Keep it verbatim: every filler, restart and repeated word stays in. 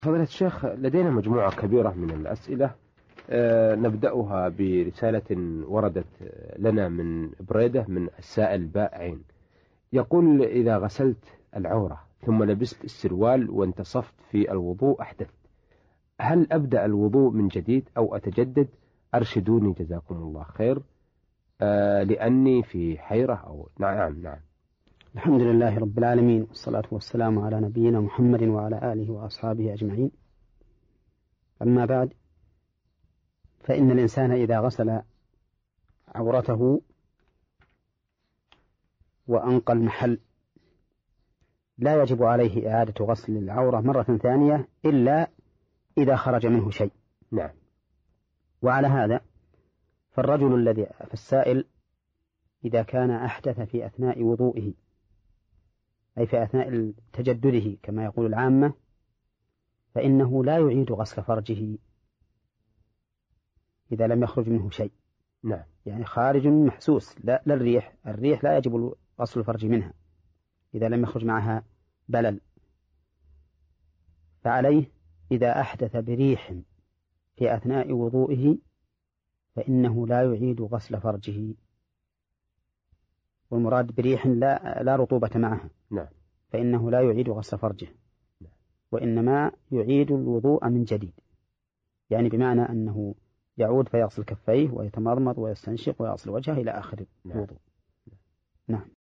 فضيلة الشيخ، لدينا مجموعة كبيرة من الأسئلة. أه نبدأها برسالة وردت لنا من بريدة من السائل باء عين. يقول: إذا غسلت العورة ثم لبست السروال وانتصفت في الوضوء أحدثت، هل أبدأ الوضوء من جديد أو أتجدد؟ أرشدوني جزاكم الله خير. أه لأني في حيرة أو نعم نعم. الحمد لله رب العالمين، والصلاة والسلام على نبينا محمد وعلى آله وأصحابه أجمعين. أما بعد، فإن الإنسان إذا غسل عورته وأنقى المحل لا يجب عليه إعادة غسل العورة مرة ثانية إلا إذا خرج منه شيء. نعم. وعلى هذا فالرجل الذي في السائل إذا كان أحدث في أثناء وضوئه، أي في أثناء تجدده كما يقول العامة، فإنه لا يعيد غسل فرجه إذا لم يخرج منه شيء. نعم. يعني خارج محسوس، لا للريح، الريح لا يجب غسل الفرج منها إذا لم يخرج معها بلل. فعليه إذا أحدث بريح في أثناء وضوئه فإنه لا يعيد غسل فرجه، والمراد بريح لا, لا رطوبة معها. نعم. فإنه لا يعيد غسل فرجه، وإنما يعيد الوضوء من جديد، يعني بمعنى أنه يعود فيغسل كفيه ويتمضمض ويستنشق ويغسل وجهه إلى آخر الوضوء. نعم.